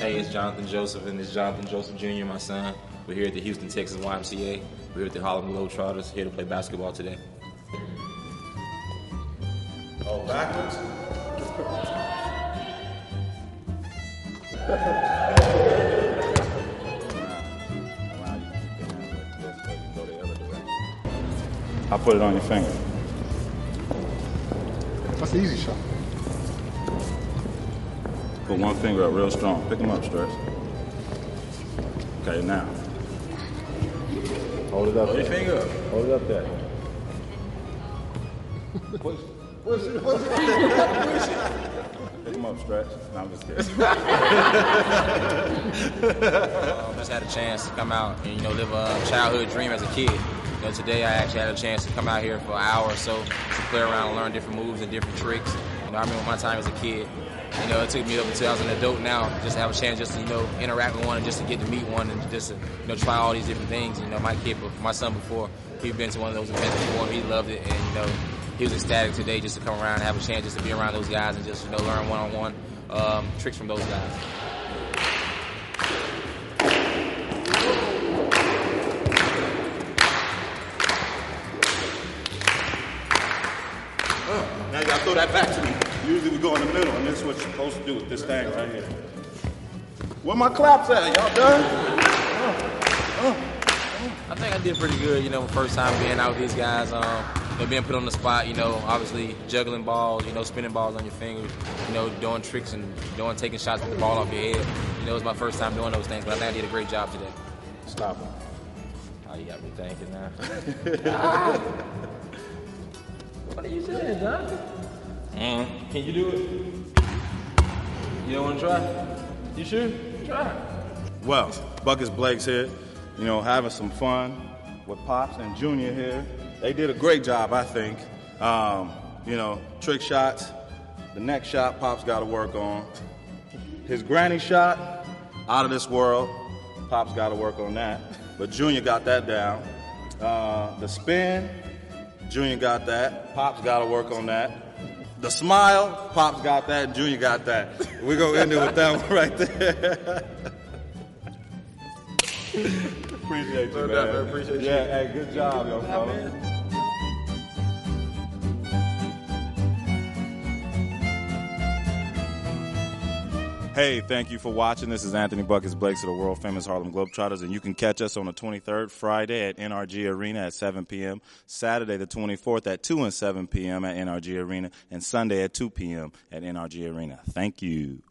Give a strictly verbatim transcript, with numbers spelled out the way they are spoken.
Hey, it's Jonathan Joseph, and it's Jonathan Joseph Junior, my son. We're here at the Houston, Texas Y M C A. We're here at the Harlem Globetrotters, here to play basketball today. Oh, backwards? I'll put it on your finger. That's an easy shot. Put one finger up real strong. Pick them up, Stretch. Okay, now. Hold it up Hold there. your finger up. Hold it up there. Push, push it, push it. Pick them up, Stretch. No, I'm just kidding. um, just had a chance to come out and, you know, live a childhood dream as a kid. You know, today I actually had a chance to come out here for an hour or so to play around and learn different moves and different tricks. You know, I remember my time as a kid. You know, it took me up until I was an adult now just to have a chance just to, you know, interact with one and just to get to meet one and just to, you know, try all these different things. You know, my kid, my son before, he'd been to one of those events before, he loved it, and, you know, he was ecstatic today just to come around and have a chance just to be around those guys and just, you know, learn one-on-one um, tricks from those guys. Uh, now you gotta throw that back to me. Usually we go in the middle, and this is what you're supposed to do with this thing right here. Where my claps at? Y'all done? Uh, uh, I think I did pretty good, you know, first time being out with these guys, um, you know, being put on the spot, you know, obviously juggling balls, you know, spinning balls on your fingers, you know, doing tricks and doing, taking shots with the ball off your head. You know, it was my first time doing those things, but I think I did a great job today. Stop it. Oh, you got me thinking now. ah. What are you saying, Jonathan? Mm, can you do it? You don't want to try? You sure? Try. Well, Buckets Blake's here, you know, having some fun with Pops and Junior here. They did a great job, I think. Um, you know, trick shots. The next shot Pops got to work on. His granny shot, out of this world. Pops got to work on that. But Junior got that down. Uh, the spin, Junior got that. Pops got to work on that. The smile, Pops got that, Junior got that. We're going to end it with that one right there. Appreciate you, man. Appreciate yeah, you. hey, good job, yo, fella. Hey, thank you for watching. This is Anthony Buckets Blakes of the world famous Harlem Globetrotters, and you can catch us on the twenty-third, Friday at N R G Arena at seven p.m., Saturday the twenty-fourth at two and seven p.m. at N R G Arena, and Sunday at two p.m. at N R G Arena. Thank you.